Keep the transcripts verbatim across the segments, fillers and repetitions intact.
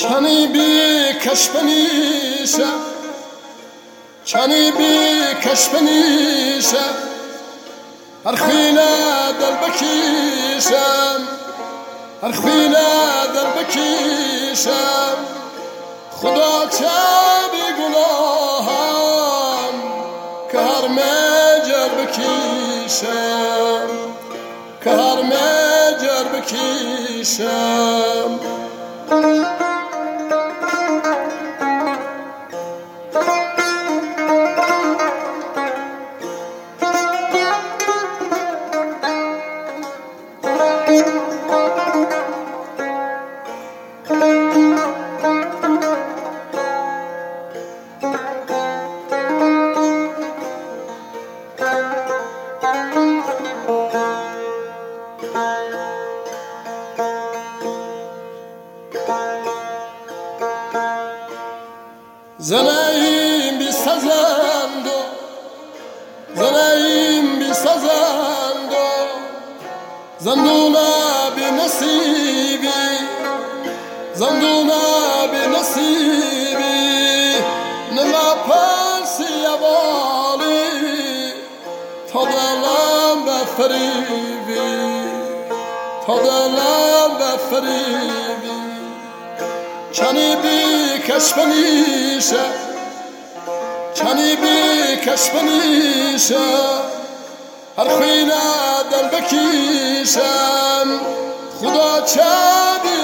چنی بی کش بنیشه چنی بی کش بنیشه هر خوینه دل بکیشم هر خوینه دل بکیشم خدا چه بی گناهم که هر مجر بکیشم که هر مجر بکیشم زنیم بی سزند زنیم بی سزند زندونه بی نصیبی زندونه بی نصیبی نما پرسی اوالی تا دلم بفریبی تا دلم بفریبی چنی بی کش بنیشه چنی بی کش بنیشه هر خوینه دل بکیشم خدا چه بی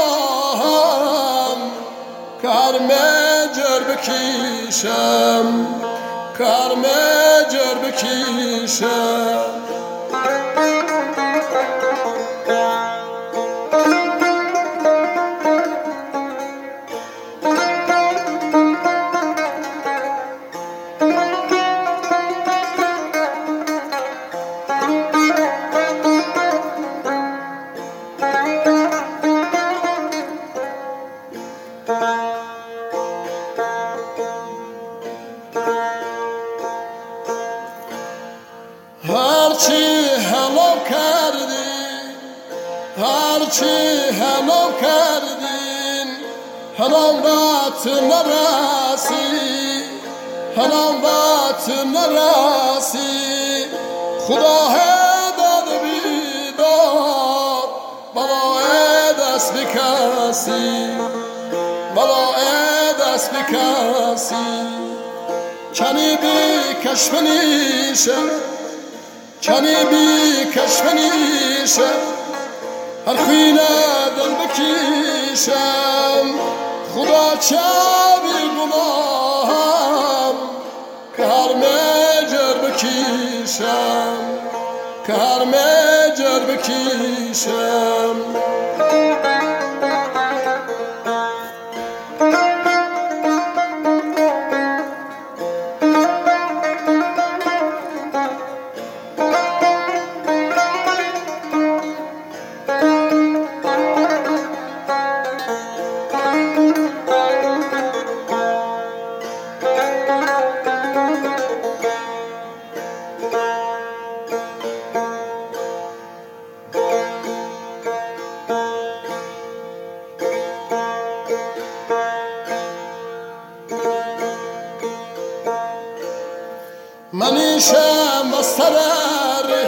گناهم که هر مجر بکیشم که هر مجر بکیشم هرچی حلال کردی هرچی حلال کردین حلال بات نرسی حلال بات نرسی خدا داد بیدار بلای دست بکسی بلای دست بکسی چنی بی کش بنیشه چنی بی کش بنیشه هر خوینه دل بکیشم خدا چه بی گناهم که هر مجر بکیشم که هر مجر بکیشم منیشم مستراری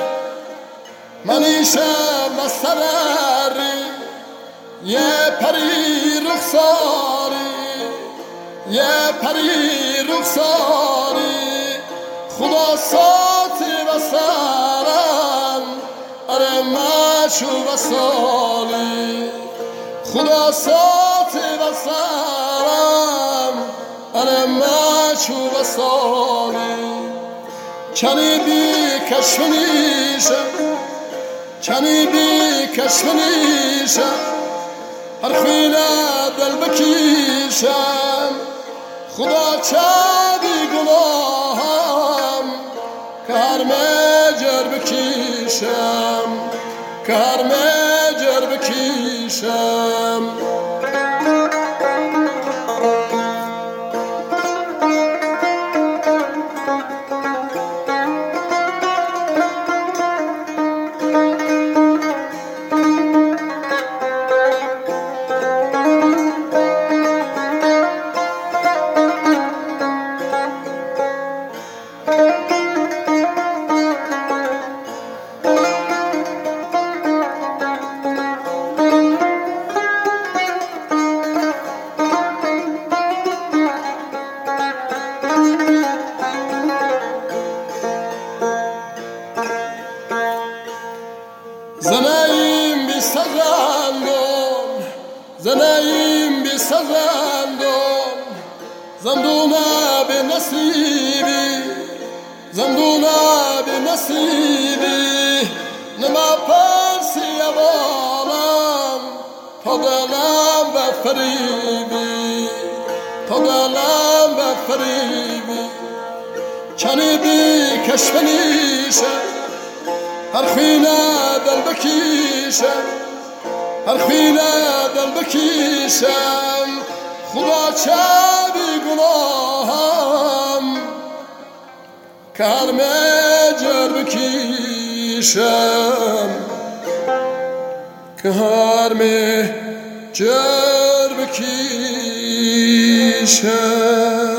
منیشم مستراری یه پری رخساری یه پری رخساری خدا ساتی و سرم اره مشو و سالی خدا ساتی و سرم اره مشو و سالی چنی بی کش بنیشه چنی بی کش بنیشه هر خوینه دل بکیشم خدا چه بی گناهم که هر مجر بکیشم که هر مجر بکیشم زنایم بی سزندم زندونه به نصیبی زندونه به نصیبی نما پرسی اوانم تا دلم به فریبی تا دلم به فریبی چنی بی کشفنیشه هر خینه دل بکیشم هر خینه دل بکیشم خدا چه بی گناهم که هر مجر بکیشم که هر مجر بکیشم